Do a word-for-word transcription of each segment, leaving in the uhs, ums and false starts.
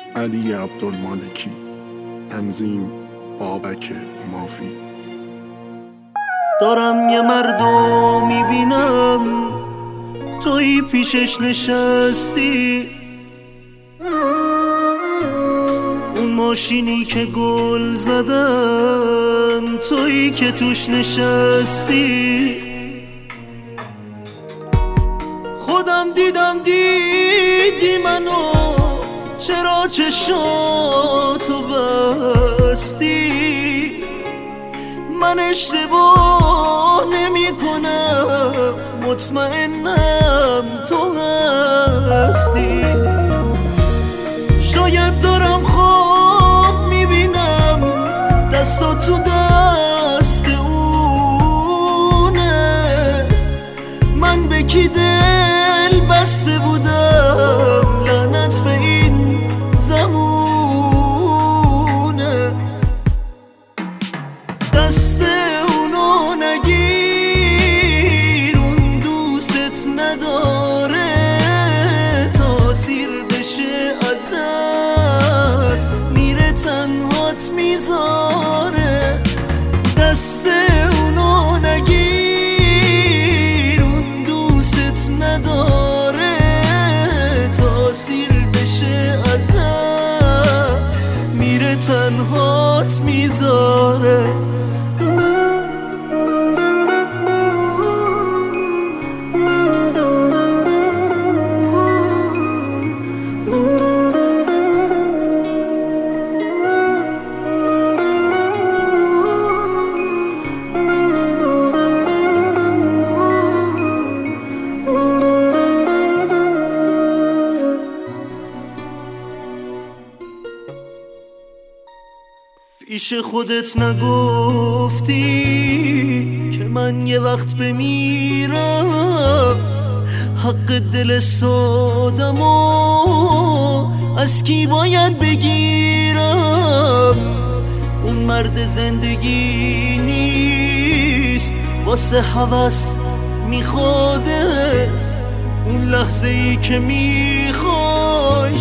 علی عبدالمالکی. تنظیم بابک مافی. دارم یه مردو میبینم توی پیشش نشستی، اون ماشینی که گل زدن توی که توش نشستی. خودم دیدم دیدی منو، چرا چشاتو بستی؟ من اشتباه نمی کنم، مطمئنم تو هستی. شاید دارم خواب میبینم دستا تو دست اونه، من به کی دل بسته بودم، لعنت به این زمونه. دست اونو نگیر، اون دوست نداره، تاثیر بشه ازت میره تنهات میذاره. دست اونو نگیر، اون دوست نداره، تاثیر بشه ازت میره تنهات میذاره. پیش خودت نگفتی که من یه وقت بمیرم، حق دل سادمو از کی باید بگیرم؟ اون مرد زندگی نیست، واسه هوس میخوادت، اون لحظه ای که میخوای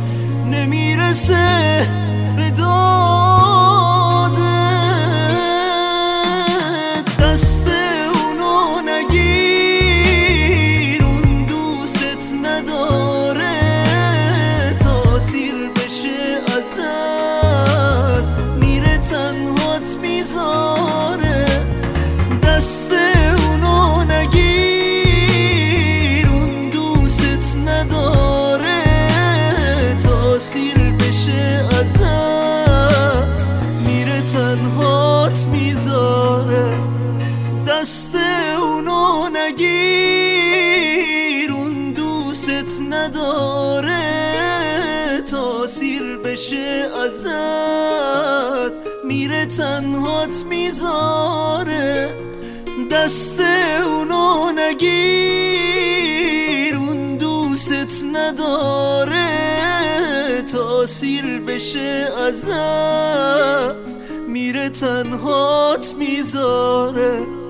نمیرسه به دادت. دست اونو نگیر، اون دوست نداره، تاثیر بشه ازت میره تنهات میذاره. دست اونو نگیر، اون دوست نداره، تاثیر بشه ازت میره تنهات میذاره. دست اونو نگیر، اون دوست نداره، تاثیر بشه ازت میره تنهات میذاره. دست اونو نگیر، اون دوست نداره، تاثیر بشه ازت میره تنهات میذاره.